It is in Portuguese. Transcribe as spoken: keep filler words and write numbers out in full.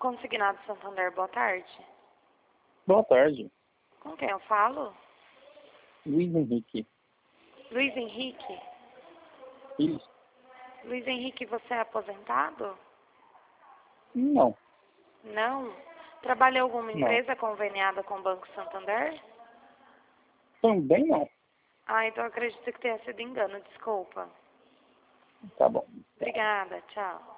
Consignado Santander, boa tarde. Boa tarde. Com quem eu falo? Luiz Henrique. Luiz Henrique? Isso. Luiz Henrique, você é aposentado? Não. Não? Trabalha em alguma Não. empresa conveniada com o Banco Santander? Também não. Ah, então eu acredito que tenha sido engano, desculpa. Tá bom. Obrigada, tchau.